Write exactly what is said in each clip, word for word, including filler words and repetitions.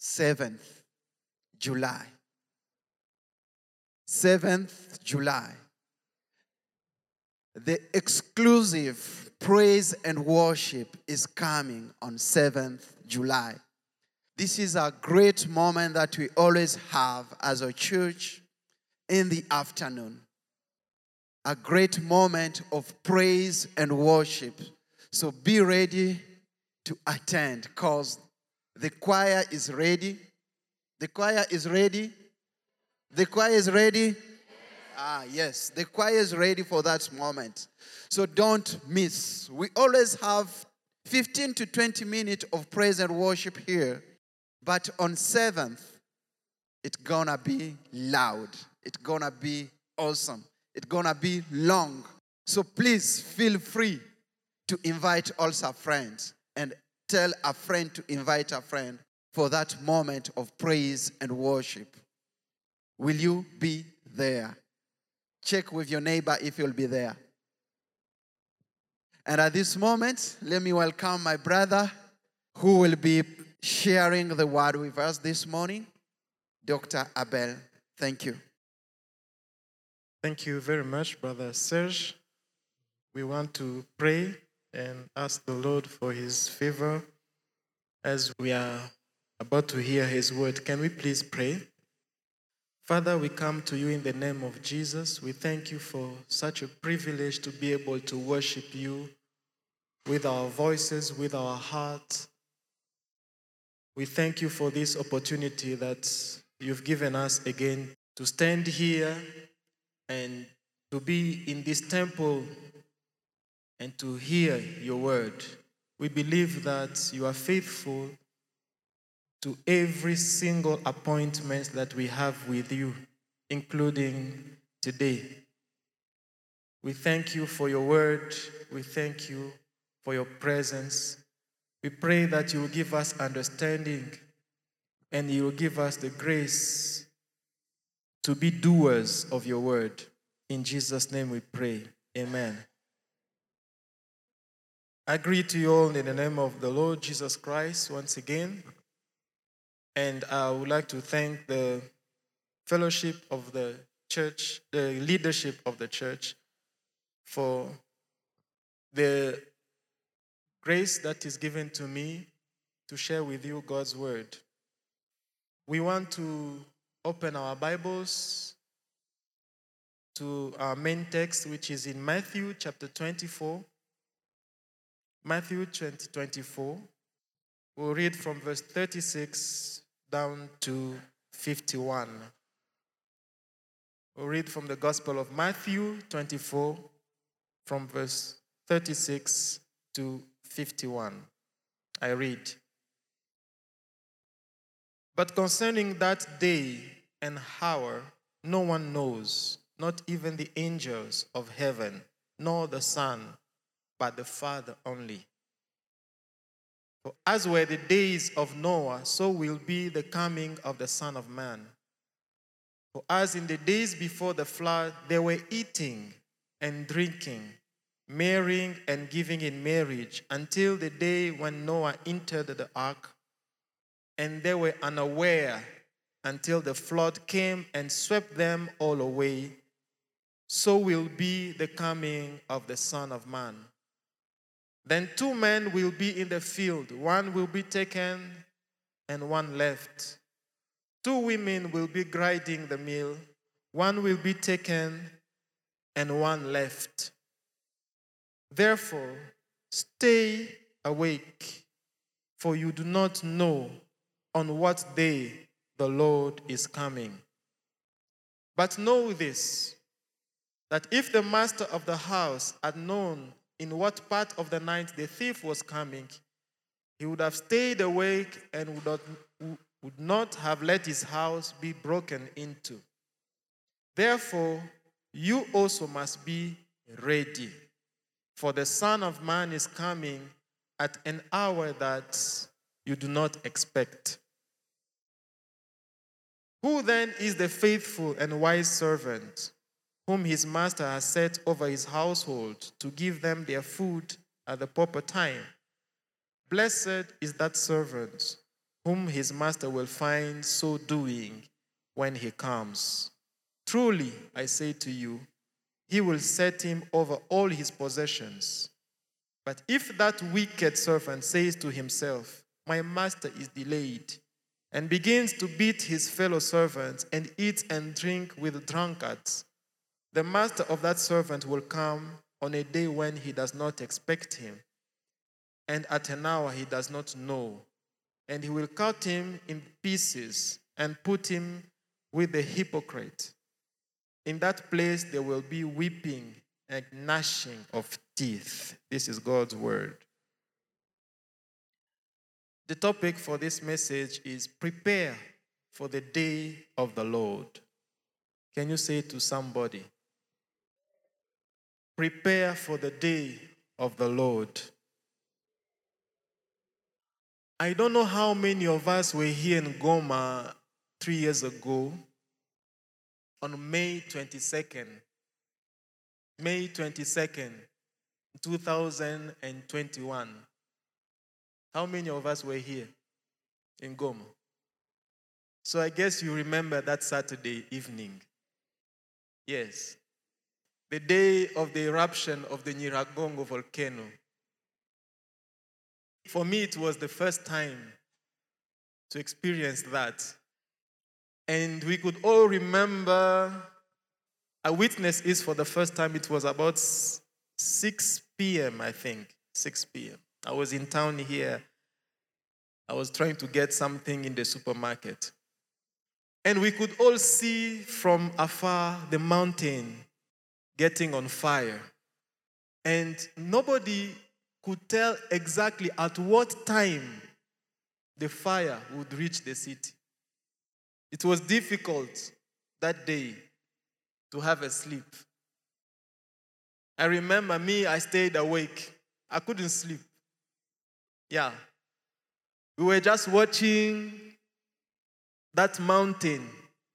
seventh July. seventh July. The exclusive praise and worship is coming on seventh July. This is a great moment that we always have as a church in the afternoon. A great moment of praise and worship. So be ready to attend because the choir is ready. The choir is ready. The choir is ready. Ah, yes, the choir is ready for that moment. So don't miss. We always have fifteen to twenty minutes of praise and worship here. But on seventh, it's gonna be loud. It's gonna be awesome. It's gonna be long. So please feel free to invite also friends and tell a friend to invite a friend for that moment of praise and worship. Will you be there? Check with your neighbor if you'll be there. And at this moment, let me welcome my brother who will be sharing the word with us this morning, Doctor Abel. Thank you. Thank you very much, Brother Serge. We want to pray and ask the Lord for his favor as we are about to hear his word. Can we please pray? Father, we come to you in the name of Jesus. We thank you for such a privilege to be able to worship you with our voices, with our hearts. We thank you for this opportunity that you've given us again to stand here and to be in this temple and to hear your word. We believe that you are faithful to every single appointment that we have with you, including today. We thank you for your word. We thank you for your presence. We pray that you will give us understanding and you will give us the grace to be doers of your word. In Jesus' name we pray. Amen. I greet you all in the name of the Lord Jesus Christ once again. And I would like to thank the fellowship of the church, the leadership of the church, for the grace that is given to me to share with you God's word. We want to open our Bibles to our main text, which is in Matthew chapter twenty-four. Matthew twenty, twenty-four. We'll read from verse thirty-six down to fifty-one. We'll read from the Gospel of Matthew twenty-four, from verse thirty-six to fifty-one. I read. But concerning that day and hour, no one knows, not even the angels of heaven, nor the Son, but the Father only. For as were the days of Noah, so will be the coming of the Son of Man. For as in the days before the flood, they were eating and drinking, marrying and giving in marriage, until the day when Noah entered the ark, and they were unaware until the flood came and swept them all away. So will be the coming of the Son of Man. Then two men will be in the field, one will be taken and one left. Two women will be grinding the mill, one will be taken and one left. Therefore, stay awake, for you do not know on what day the Lord is coming. But know this, that if the master of the house had known in what part of the night the thief was coming, he would have stayed awake and would not, would not have let his house be broken into. Therefore, you also must be ready, for the Son of Man is coming at an hour that you do not expect. Who then is the faithful and wise servant whom his master has set over his household to give them their food at the proper time? Blessed is that servant whom his master will find so doing when he comes. Truly, I say to you, he will set him over all his possessions. But if that wicked servant says to himself, my master is delayed, and begins to beat his fellow servants and eat and drink with drunkards, the master of that servant will come on a day when he does not expect him, and at an hour he does not know, and he will cut him in pieces and put him with the hypocrite. In that place there will be weeping and gnashing of teeth. This is God's word. The topic for this message is prepare for the day of the Lord. Can you say to somebody, prepare for the day of the Lord? I don't know how many of us were here in Goma three years ago on May twenty-second. May twenty-second, two thousand twenty-one. How many of us were here in Goma? So I guess you remember that Saturday evening. Yes. The day of the eruption of the Nyiragongo volcano. For me, it was the first time to experience that. And we could all remember, I witnessed this for the first time. It was about six p.m., I think, six p.m. I was in town here. I was trying to get something in the supermarket. And we could all see from afar the mountain getting on fire. And nobody could tell exactly at what time the fire would reach the city. It was difficult that day to have a sleep. I remember me, I stayed awake. I couldn't sleep. Yeah. We were just watching that mountain.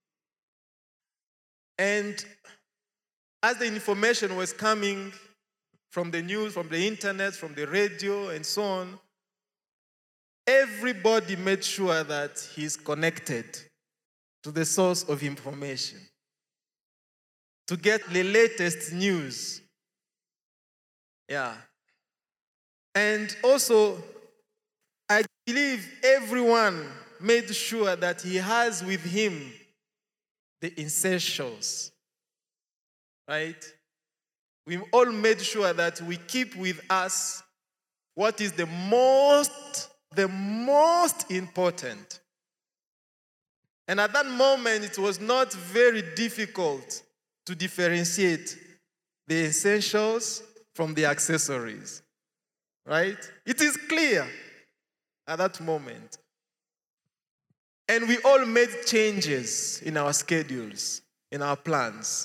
And as the information was coming from the news, from the internet, from the radio, and so on, everybody made sure that he's connected to the source of information, to get the latest news. Yeah. And also, I believe everyone made sure that he has with him the essentials, right? We all made sure that we keep with us what is the most, the most important. And at that moment, it was not very difficult to differentiate the essentials from the accessories, right? It is clear at that moment. And we all made changes in our schedules, in our plans.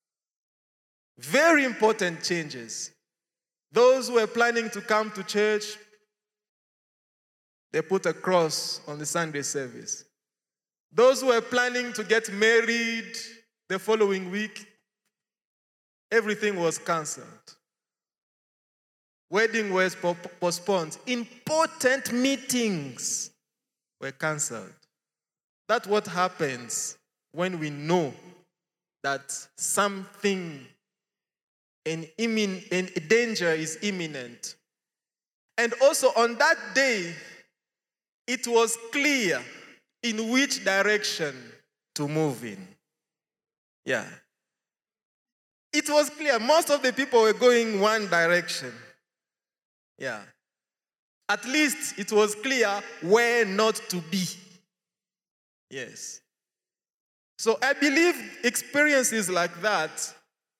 Very important changes. Those who were planning to come to church, they put a cross on the Sunday service. Those who were planning to get married the following week, everything was canceled. Wedding was postponed. Important meetings were canceled. That's what happens when we know that something, an immin, an danger is imminent. And also on that day, it was clear in which direction to move in. Yeah. It was clear. Most of the people were going one direction. Yeah. At least it was clear where not to be. Yes. So I believe experiences like that,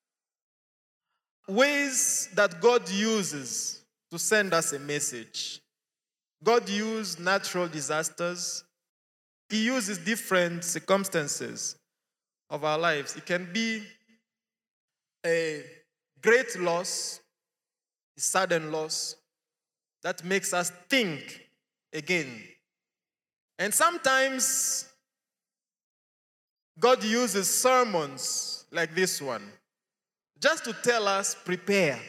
ways that God uses to send us a message. God used natural disasters. He uses different circumstances of our lives. It can be a great loss, a sudden loss, that makes us think again. And sometimes God uses sermons like this one just to tell us, prepare.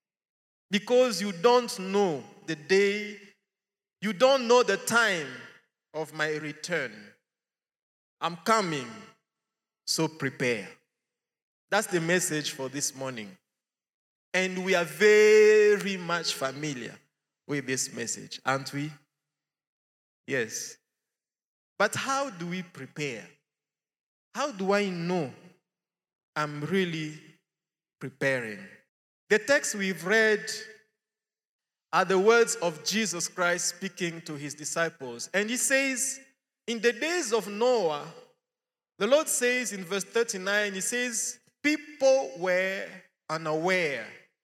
Because you don't know the day, you don't know the time of my return. I'm coming, so prepare. That's the message for this morning. And we are very much familiar with this message, aren't we? Yes. But how do we prepare? How do I know I'm really preparing? The text we've read are the words of Jesus Christ speaking to his disciples. And he says, in the days of Noah, the Lord says in verse thirty-nine, he says, people were unaware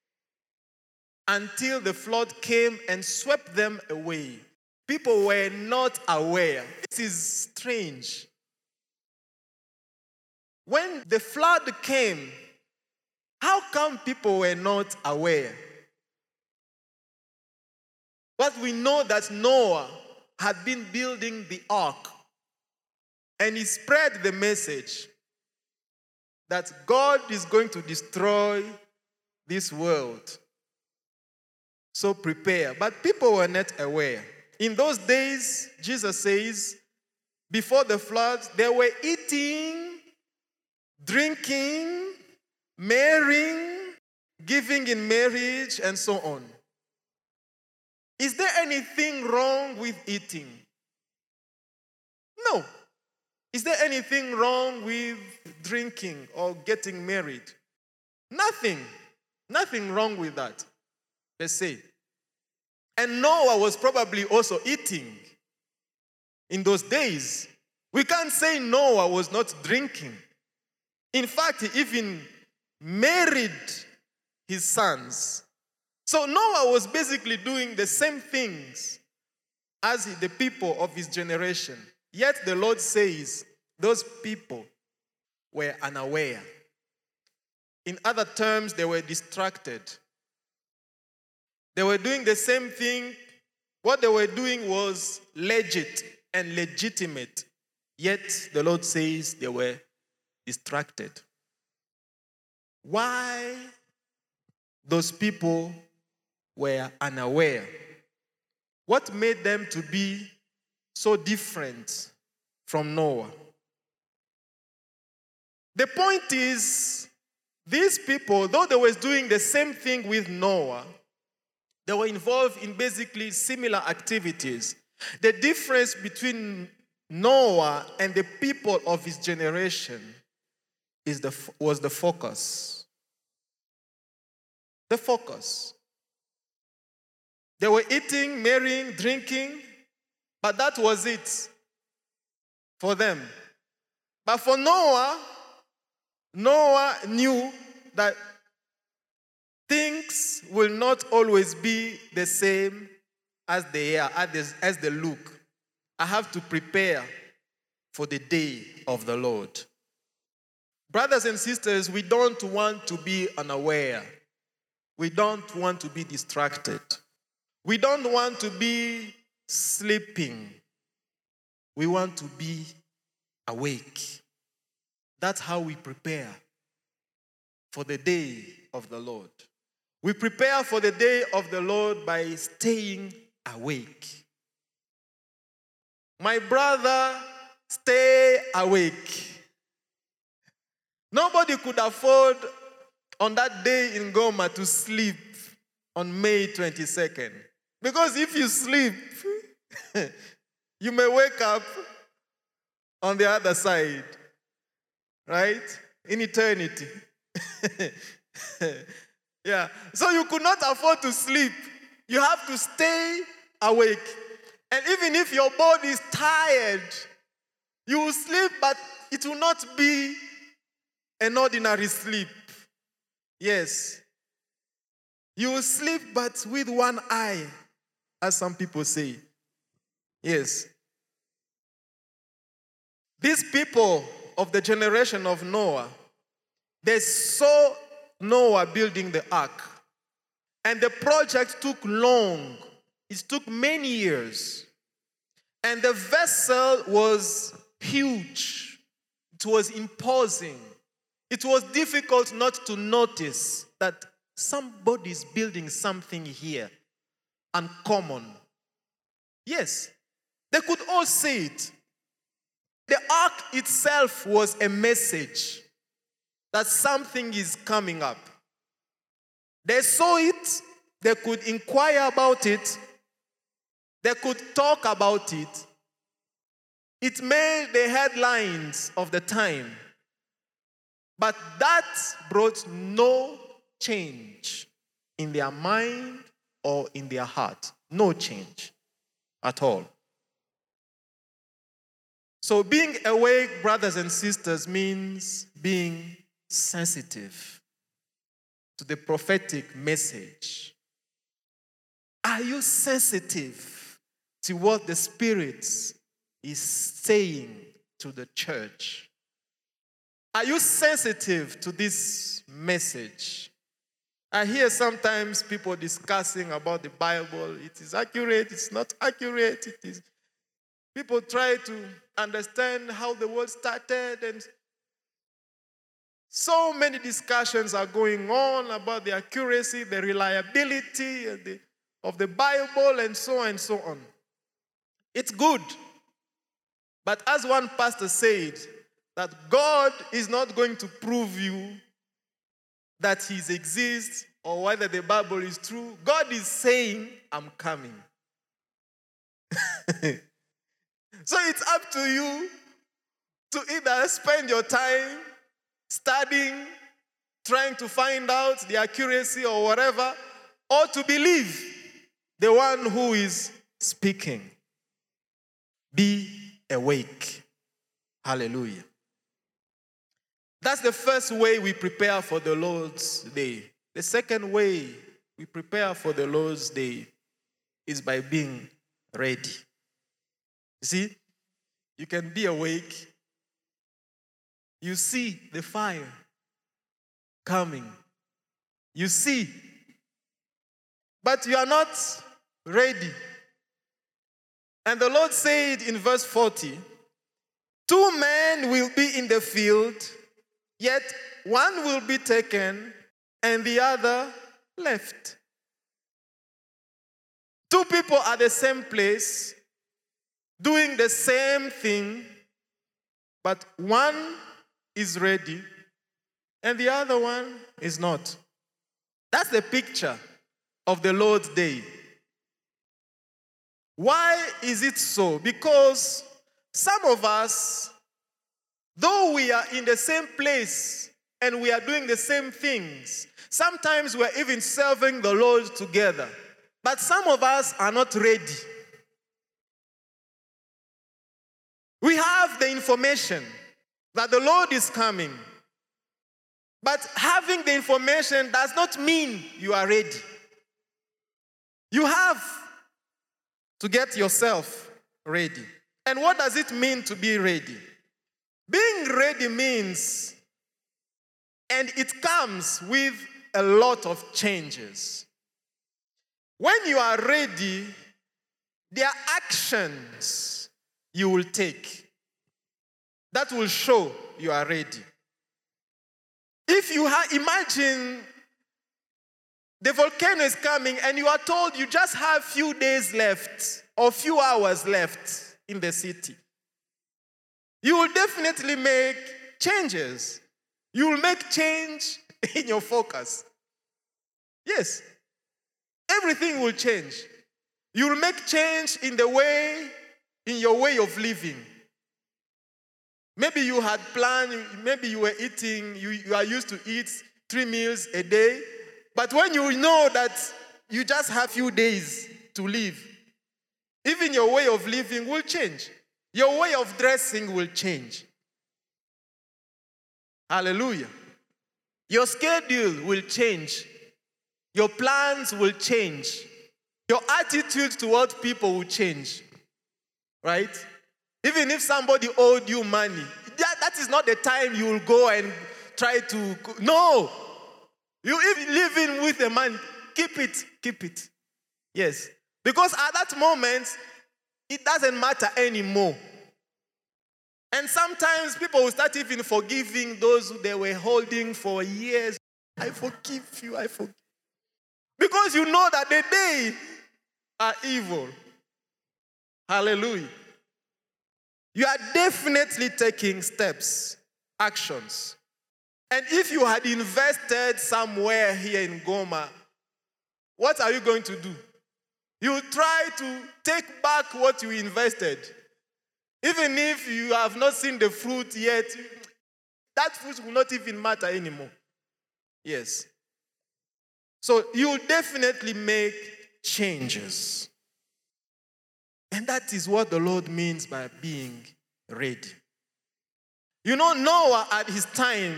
until the flood came and swept them away. People were not aware. This is strange. When the flood came, how come people were not aware? But we know that Noah had been building the ark, and he spread the message that God is going to destroy this world. So prepare. But people were not aware. In those days, Jesus says, before the flood, they were eating, drinking, marrying, giving in marriage, and so on. Is there anything wrong with eating? No. Is there anything wrong with drinking or getting married? Nothing. Nothing wrong with that, per se. And Noah was probably also eating in those days. We can't say Noah was not drinking. In fact, he even married his sons. So Noah was basically doing the same things as the people of his generation. Yet the Lord says those people were unaware. In other terms, they were distracted. They were doing the same thing. What they were doing was legit and legitimate. Yet the Lord says they were distracted. Why those people were unaware? What made them to be so different from Noah? The point is, these people, though they were doing the same thing with Noah, they were involved in basically similar activities. The difference between Noah and the people of his generation is the, was the focus. The focus. They were eating, marrying, drinking, but that was it for them. But for Noah, Noah knew that things will not always be the same as they are, as they look. I have to prepare for the day of the Lord. Brothers and sisters, we don't want to be unaware. We don't want to be distracted. We don't want to be sleeping. We want to be awake. That's how we prepare for the day of the Lord. We prepare for the day of the Lord by staying awake. My brother, stay awake. Nobody could afford on that day in Goma to sleep on May twenty-second. Because if you sleep, you may wake up on the other side, right? In eternity. Yeah. So you could not afford to sleep. You have to stay awake. And even if your body is tired, you will sleep, but it will not be an ordinary sleep. Yes. You will sleep, but with one eye, as some people say. Yes. These people of the generation of Noah, they saw Noah building the ark. And the project took long. It took many years. And the vessel was huge. It was imposing. It was difficult not to notice that somebody's building something here uncommon. Yes, They could all see it. The ark itself was a message that something is coming up. They saw it, they could inquire about it, they could talk about it. It made the headlines of the time. But that brought no change in their mind or in their heart. No change at all. So being awake, brothers and sisters, means being sensitive to the prophetic message. Are you sensitive to what the Spirit is saying to the church? Are you sensitive to this message? I hear sometimes people discussing about the Bible. It is accurate, it's not accurate. It is. People try to understand how the world started, and so many discussions are going on about the accuracy, the reliability of the, of the Bible, and so on and so on. It's good. But as one pastor said, that God is not going to prove you that He exists or whether the Bible is true. God is saying, I'm coming. So it's up to you to either spend your time studying, trying to find out the accuracy or whatever, or to believe the one who is speaking. Be awake. Hallelujah. That's the first way we prepare for the Lord's Day. The second way we prepare for the Lord's Day is by being ready. You see, you can be awake. You see the fire coming. You see, but you are not ready. And the Lord said in verse forty, two men will be in the field, yet one will be taken and the other left. Two people at the same place, doing the same thing, but one is ready and the other one is not. That's the picture of the Lord's Day. Why is it so? Because some of us, though we are in the same place and we are doing the same things, sometimes we're even serving the Lord together, but some of us are not ready. We have the information that the Lord is coming, but having the information does not mean you are ready. You have to get yourself ready. And what does it mean to be ready? Being ready means, and it comes with a lot of changes. When you are ready, there are actions you will take that will show you are ready. If you ha- imagine the volcano is coming and you are told you just have few days left or few hours left in the city, you will definitely make changes. You will make change in your focus. Yes. Everything will change. You will make change in the way, in your way of living. Maybe you had planned, maybe you were eating, you, you are used to eat three meals a day, but when you know that you just have few days to live, even your way of living will change. Your way of dressing will change. Hallelujah. Your schedule will change. Your plans will change. Your attitude toward people will change. Right? Even if somebody owed you money, that, that is not the time you will go and try to... No! You if living with the money, keep it, keep it. Yes. Because at that moment, it doesn't matter anymore. And sometimes people will start even forgiving those who they were holding for years. I forgive you, I forgive. Because you know that the day are evil. Hallelujah. You are definitely taking steps, actions. And if you had invested somewhere here in Goma, what are you going to do? You try to take back what you invested. Even if you have not seen the fruit yet, that fruit will not even matter anymore. Yes. So you definitely make changes. And that is what the Lord means by being ready. You know, Noah at his time,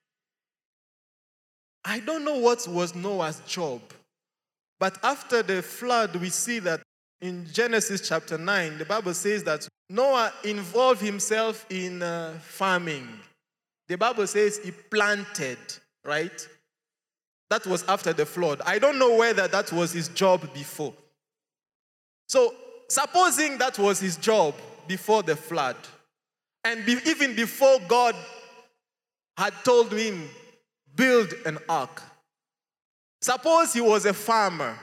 I don't know what was Noah's job. But after the flood, we see that in Genesis chapter nine, the Bible says that Noah involved himself in uh, farming. The Bible says he planted, right? That was after the flood. I don't know whether that was his job before. So, supposing that was his job before the flood, and be, even before God had told him, build an ark. Suppose he was a farmer.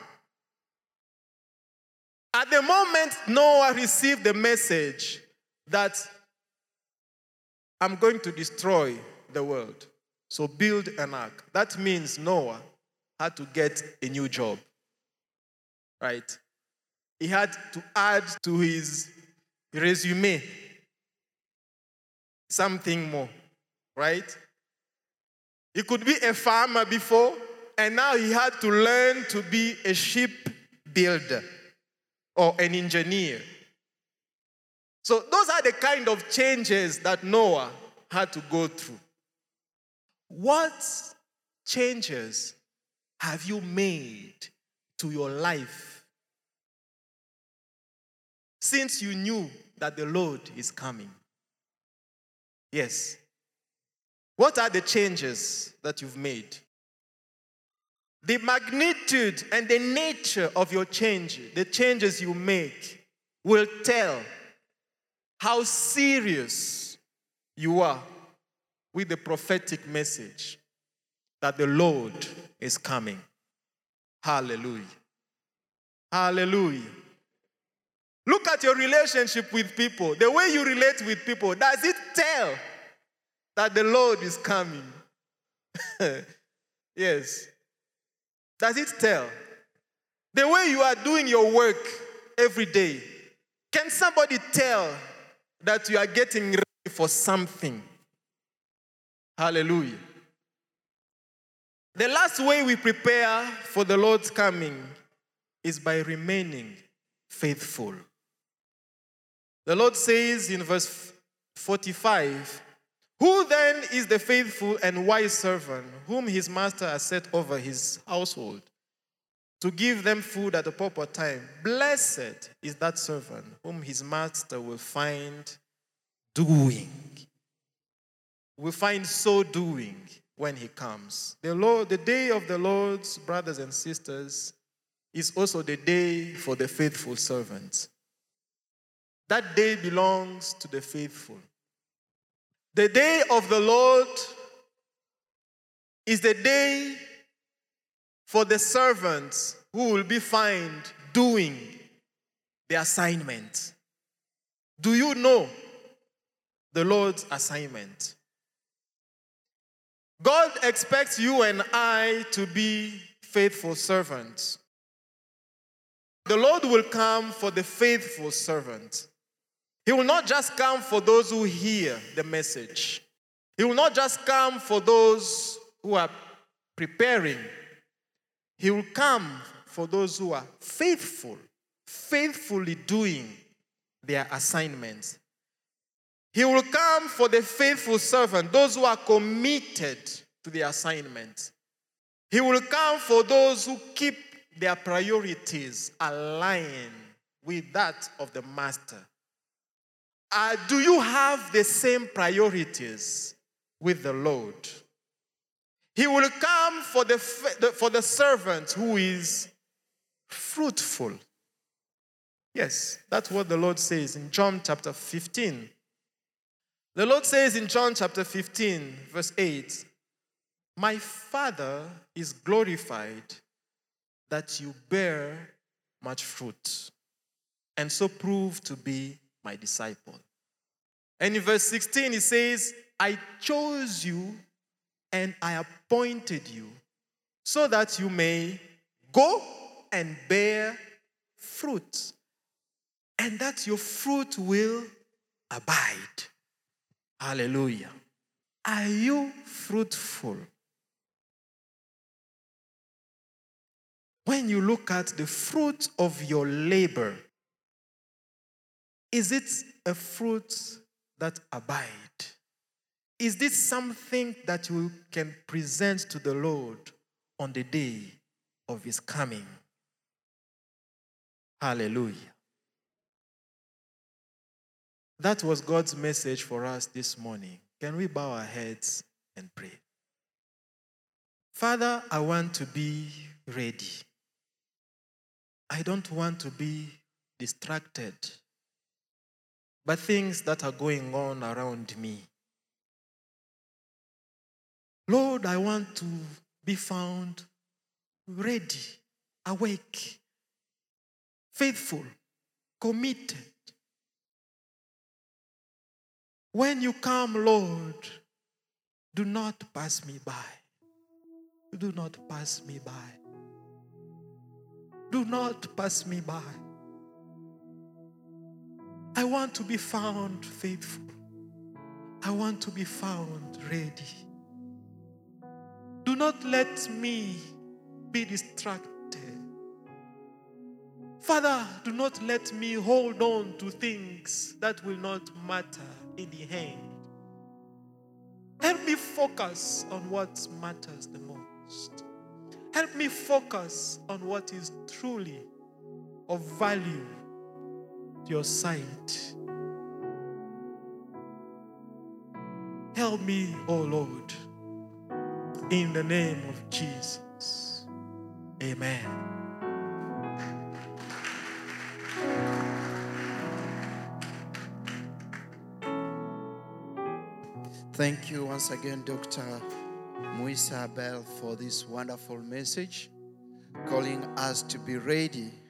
At the moment Noah received the message that I'm going to destroy the world, so build an ark. That means Noah had to get a new job, right? He had to add to his resume something more, right? He could be a farmer before, and now he had to learn to be a ship builder or an engineer. So those are the kind of changes that Noah had to go through. What changes have you made to your life since you knew that the Lord is coming? Yes. What are the changes that you've made? The magnitude and the nature of your change, the changes you make, will tell how serious you are with the prophetic message that the Lord is coming. Hallelujah. Hallelujah. Look at your relationship with people. The way you relate with people, does it tell that the Lord is coming? Yes. Does it tell? The way you are doing your work every day, can somebody tell that you are getting ready for something? Hallelujah. The last way we prepare for the Lord's coming is by remaining faithful. The Lord says in verse forty-five, who then is the faithful and wise servant whom his master has set over his household to give them food at the proper time? Blessed is that servant whom his master will find doing. Will find so doing when he comes. The Lord, the day of the Lord's brothers and sisters, is also the day for the faithful servants. That day belongs to the faithful. The day of the Lord is the day for the servants who will be found doing the assignment. Do you know the Lord's assignment? God expects you and I to be faithful servants. The Lord will come for the faithful servant. He will not just come for those who hear the message. He will not just come for those who are preparing. He will come for those who are faithful, faithfully doing their assignments. He will come for the faithful servant, those who are committed to the assignment. He will come for those who keep their priorities aligned with that of the master. Uh, do you have the same priorities with the Lord? He will come for the, for the servant who is fruitful. Yes, that's what the Lord says in John chapter fifteen. The Lord says in John chapter fifteen, verse eight, my Father is glorified that you bear much fruit, and so prove to be my disciple. And in verse sixteen, it says, I chose you and I appointed you so that you may go and bear fruit, and that your fruit will abide. Hallelujah. Are you fruitful? When you look at the fruit of your labor, is it a fruit that abides? Is this something that you can present to the Lord on the day of his coming? Hallelujah. That was God's message for us this morning. Can we bow our heads and pray? Father, I want to be ready. I don't want to be distracted by things that are going on around me. Lord, I want to be found ready, awake, faithful, committed. When you come, Lord, do not pass me by. Do not pass me by. Do not pass me by. I want to be found faithful. I want to be found ready. Do not let me be distracted. Father, do not let me hold on to things that will not matter in the end. Help me focus on what matters the most. Help me focus on what is truly of value to your sight. Help me, oh Lord, in the name of Jesus. Amen. Thank you once again, Doctor Muisa Abel, for this wonderful message, calling us to be ready